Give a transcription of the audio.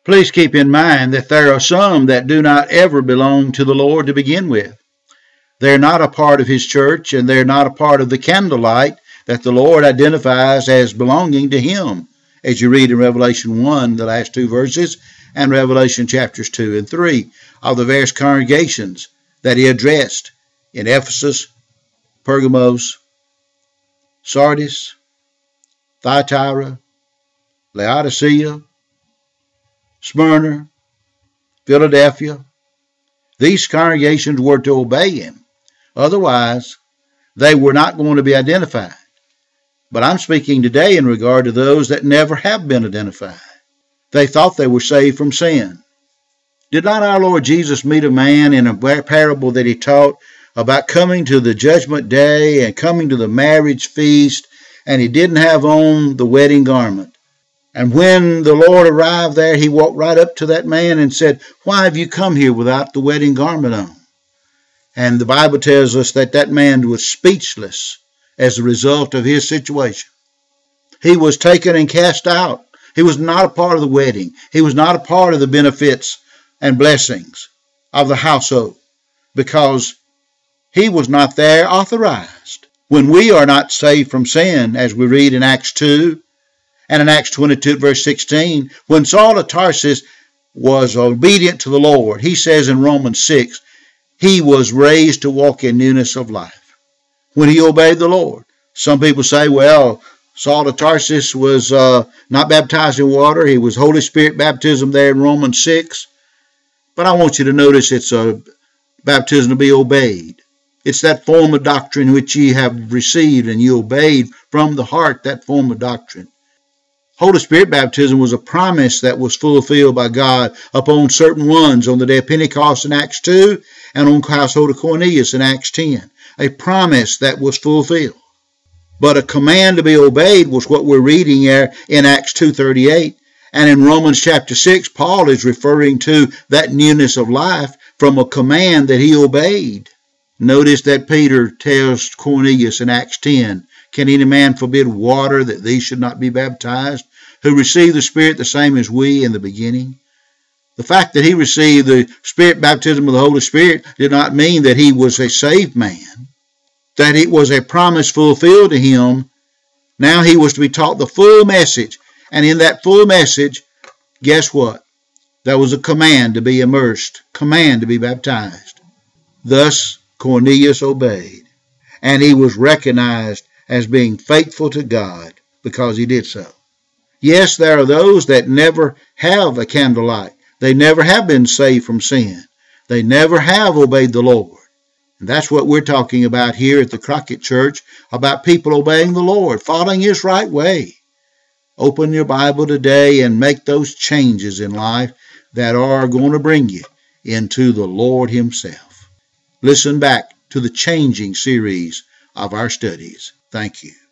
Please keep in mind that there are some that do not ever belong to the Lord to begin with. They're not a part of His church, and they're not a part of the candlelight that the Lord identifies as belonging to Him, as you read in Revelation 1, the last two verses, and Revelation chapters 2 and 3 of the various congregations that He addressed in Ephesus, Pergamos, Sardis, Thyatira, Laodicea, Smyrna, Philadelphia. These congregations were to obey Him. Otherwise, they were not going to be identified. But I'm speaking today in regard to those that never have been identified. They thought they were saved from sin. Did not our Lord Jesus meet a man in a parable that He taught about coming to the judgment day and coming to the marriage feast, and he didn't have on the wedding garment? And when the Lord arrived there, He walked right up to that man and said, "Why have you come here without the wedding garment on?" And the Bible tells us that that man was speechless as a result of his situation. He was taken and cast out. He was not a part of the wedding. He was not a part of the benefits and blessings of the household because he was not there authorized. When we are not saved from sin, as we read in Acts 2, and in Acts 22, verse 16, when Saul of Tarsus was obedient to the Lord, he says in Romans 6, he was raised to walk in newness of life when he obeyed the Lord. Some people say, well, Saul of Tarsus was not baptized in water. He was Holy Spirit baptism there in Romans 6. But I want you to notice it's a baptism to be obeyed. It's that form of doctrine which ye have received and you obeyed from the heart, that form of doctrine. Holy Spirit baptism was a promise that was fulfilled by God upon certain ones on the day of Pentecost in Acts 2 and on the household of Cornelius in Acts 10. A promise that was fulfilled. But a command to be obeyed was what we're reading here in Acts 2:38. And in Romans chapter 6, Paul is referring to that newness of life from a command that he obeyed. Notice that Peter tells Cornelius in Acts 10, "Can any man forbid water that these should not be baptized, who received the Spirit the same as we in the beginning?" The fact that he received the Spirit baptism of the Holy Spirit did not mean that he was a saved man, that it was a promise fulfilled to him. Now he was to be taught the full message. And in that full message, guess what? There was a command to be immersed, command to be baptized. Thus Cornelius obeyed, and he was recognized as being faithful to God because he did so. Yes, there are those that never have a candlelight. They never have been saved from sin. They never have obeyed the Lord. And that's what we're talking about here at the Crockett Church, about people obeying the Lord, following His right way. Open your Bible today and make those changes in life that are going to bring you into the Lord Himself. Listen back to the Changing series of our studies. Thank you.